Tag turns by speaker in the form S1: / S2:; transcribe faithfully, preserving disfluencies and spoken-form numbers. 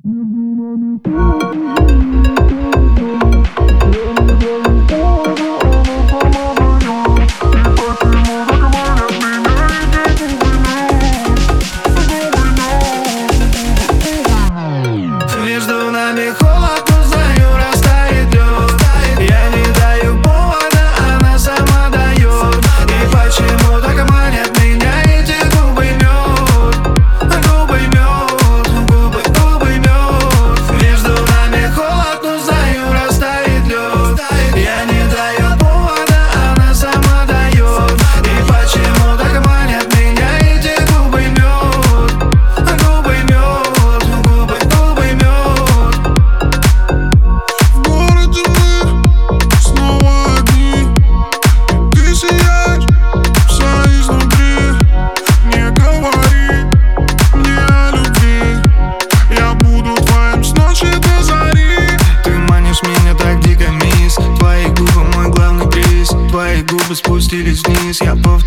S1: Между нами холод, но знаю, растает лед. Я не даю повода, она сама дает. И почему так манят меня эти губы мед? Губы мед, губы, губы мед. Между нами холод, но знаю, растает лед. Я не даю повода, она сама дает. И почему так манят меня эти губы мед? Губы мед, губы, губы мед. Твои губы спустились вниз, я повторяю.